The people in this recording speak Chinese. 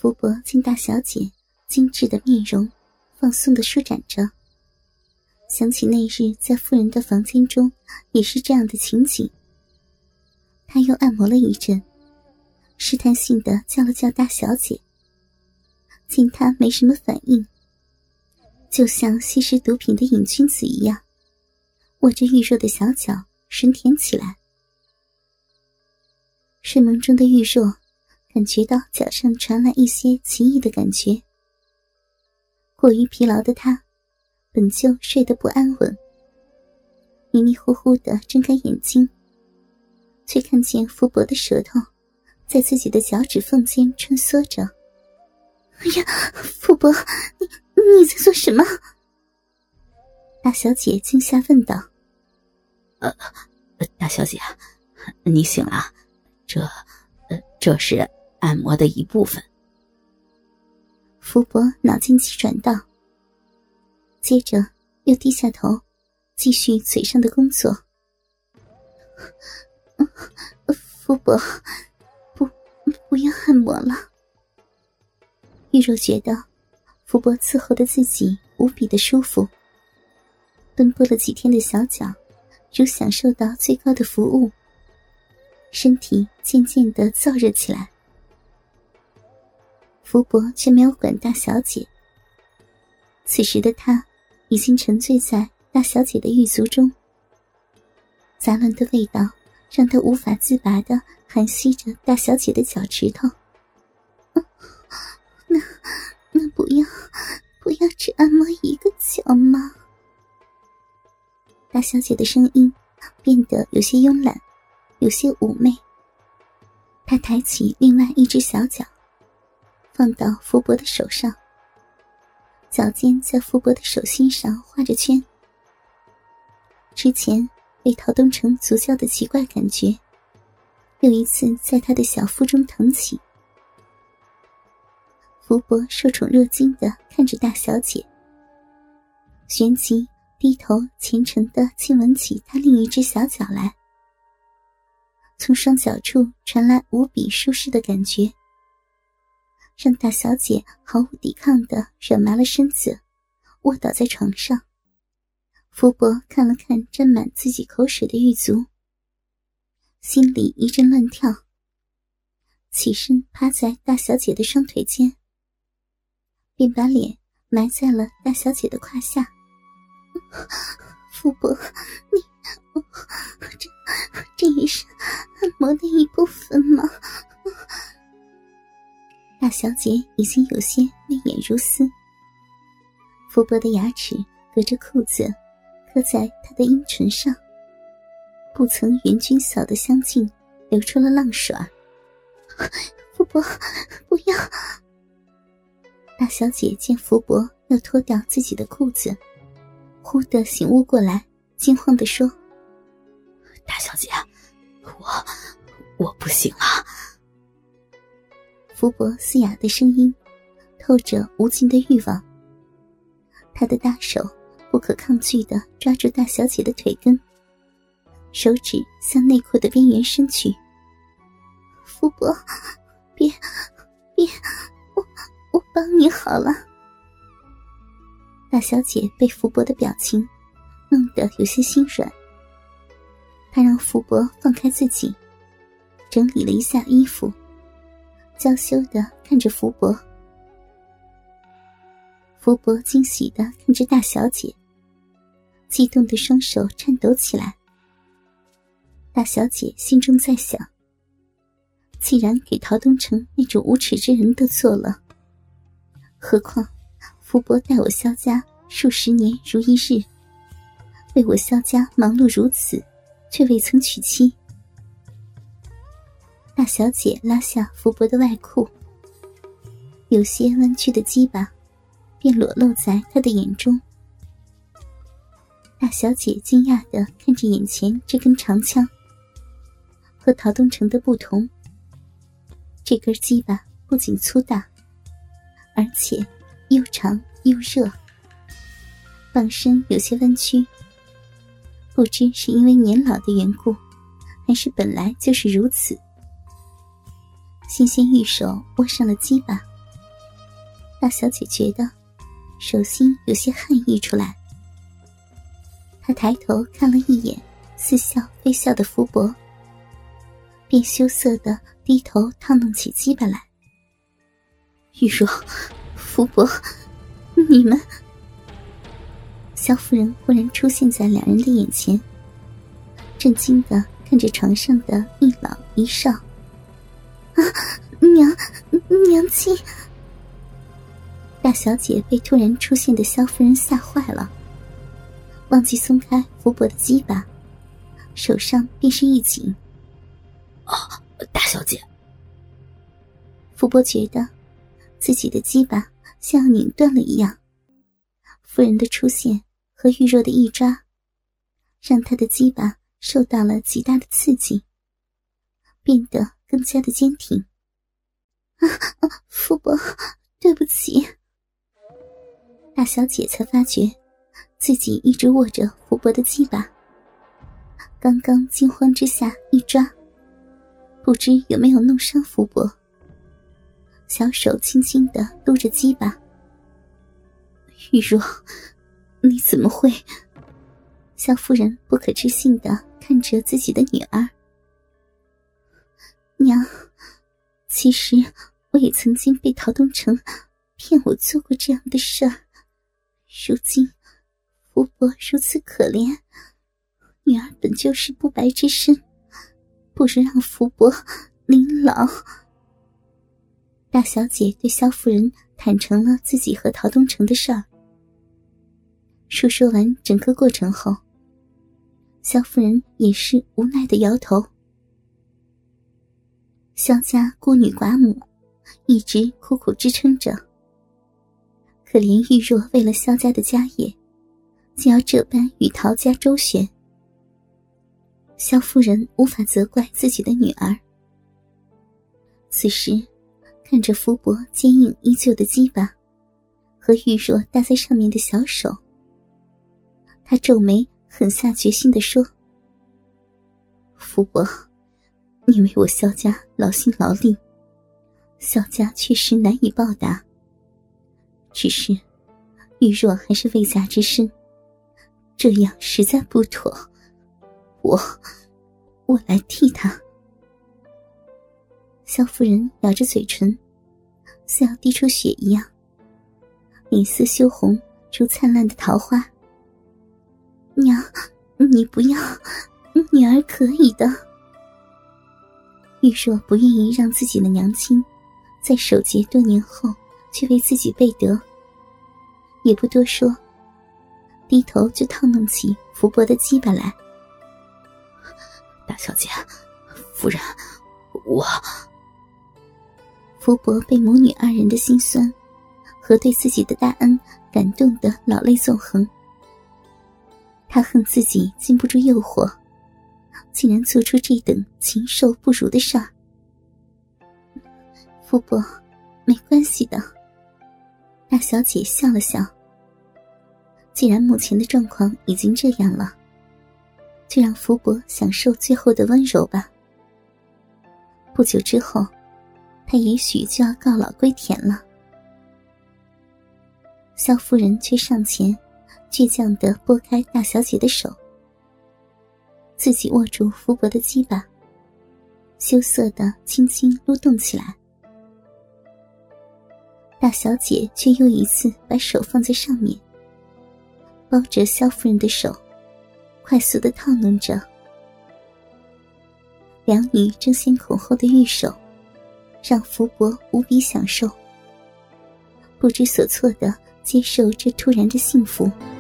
福伯见大小姐精致的面容放松地舒展着，想起那日在夫人的房间中也是这样的情景，他又按摩了一阵，试探性地叫了叫大小姐。见她没什么反应，就像吸食毒品的瘾君子一样，握着玉若的小脚吮舔起来。睡梦中的玉若感觉到脚上传来一些奇异的感觉，过于疲劳的她本就睡得不安稳，迷迷糊糊地睁开眼睛，却看见福伯的舌头在自己的脚趾缝间穿梭着。哎呀，福伯，你在做什么？大小姐惊吓问道。 大小姐，你醒了，这是按摩的一部分。 福伯脑筋急转道，接着又低下头继续嘴上的工作。福伯，不要按摩了。玉若觉得福伯伺候的自己无比的舒服，奔波了几天的小脚如享受到最高的服务，身体渐渐地燥热起来。福伯却没有管大小姐，此时的他已经沉醉在大小姐的玉足中，杂乱的味道让他无法自拔地含吸着大小姐的脚趾头。那不要只按摩一个脚吗？大小姐的声音变得有些慵懒，有些妩媚。她抬起另外一只小脚，放到福伯的手上，脚尖在福伯的手心上画着圈。之前被陶东成足教的奇怪感觉又一次在他的小腹中腾起。福伯受宠若惊地看着大小姐，旋即低头虔诚地亲吻起她另一只小脚来。从双脚处传来无比舒适的感觉，让大小姐毫无抵抗地软麻了身子，卧倒在床上。福伯看了看沾满自己口水的玉足，心里一阵乱跳，起身趴在大小姐的双腿间，便把脸埋在了大小姐的胯下。福伯，这也是按摩的一部分吗？大小姐已经有些媚眼如丝，福伯的牙齿隔着裤子刻在她的阴唇上，不曾援军嫂的香劲流出了浪水。福伯，不要！大小姐见福伯要脱掉自己的裤子，忽地醒悟过来，惊慌地说： 大小姐，我不行了。 福伯嘶哑的声音透着无尽的欲望，他的大手不可抗拒地抓住大小姐的腿根，手指向内裤的边缘伸去。福伯，别，我帮你好了。大小姐被福伯的表情弄得有些心软，她让福伯放开自己，整理了一下衣服，娇羞地看着福伯。福伯惊喜地看着大小姐，激动的双手颤抖起来。大小姐心中在想，既然给陶东成那种无耻之人都做了，何况福伯待我萧家数十年如一日，为我萧家忙碌如此，却未曾娶妻。大小姐拉下福伯的外裤，有些弯曲的鸡巴便裸露在他的眼中。大小姐惊讶地看着眼前这根长枪，和陶东成的不同，这根鸡巴不仅粗大，而且又长又热，棒身有些弯曲，不知是因为年老的缘故，还是本来就是如此。新鲜玉手握上了鸡巴， 大小姐觉得手心有些汗溢出来，她抬头看了一眼似笑非笑的福伯，便羞涩地低头烫弄起鸡巴来。玉若，福伯，你们……萧夫人忽然出现在两人的眼前，震惊地看着床上的一老一少。啊，娘亲！大小姐被突然出现的萧夫人吓坏了，忘记松开福伯的鸡巴，手上便是一紧。 大小姐。 福伯觉得自己的鸡巴像要拧断了一样，夫人的出现和玉若的一抓，让他的鸡巴受到了极大的刺激，变得更加的坚挺。福伯，对不起。大小姐才发觉自己一直握着福伯的鸡巴，刚刚惊慌之下一抓，不知有没有弄伤福伯，小手轻轻地撸着鸡巴。玉若，你怎么会？萧夫人不可置信地看着自己的女儿。娘，其实我也曾经被陶东城骗我做过这样的事儿，如今福伯如此可怜，女儿本就是不白之身，不如让福伯临老。大小姐对萧夫人坦诚了自己和陶东城的事儿。述说完整个过程后，萧夫人也是无奈地摇头。萧家孤女寡母，一直苦苦支撑着，可怜玉若为了萧家的家业，竟要这般与陶家周旋。萧夫人无法责怪自己的女儿。此时看着福伯坚硬依旧的鸡巴和玉若搭在上面的小手，她皱眉狠下决心地说：福伯，你为我萧家劳心劳力，萧家确实难以报答，只是玉若还是未嫁之身，这样实在不妥，我来替她。萧夫人咬着嘴唇，似要滴出血一样，脸色羞红如灿烂的桃花。娘，你不要，女儿可以的。玉若不愿意让自己的娘亲在守节多年后却为自己背德，也不多说，低头就烫弄起福伯的鸡巴来。 大小姐，夫人，我…… 福伯被母女二人的心酸和对自己的大恩感动得老泪纵横，他恨自己经不住诱惑，竟然做出这等禽兽不如的事儿。福伯，没关系的。大小姐笑了笑，既然目前的状况已经这样了，就让福伯享受最后的温柔吧。不久之后，他也许就要告老归田了。萧夫人却上前倔强地拨开大小姐的手，自己握住福伯的鸡巴，羞涩地轻轻撸动起来。大小姐却又一次把手放在上面，包着萧夫人的手，快速地套弄着。两女争先恐后的玉手让福伯无比享受，不知所措地接受这突然的幸福。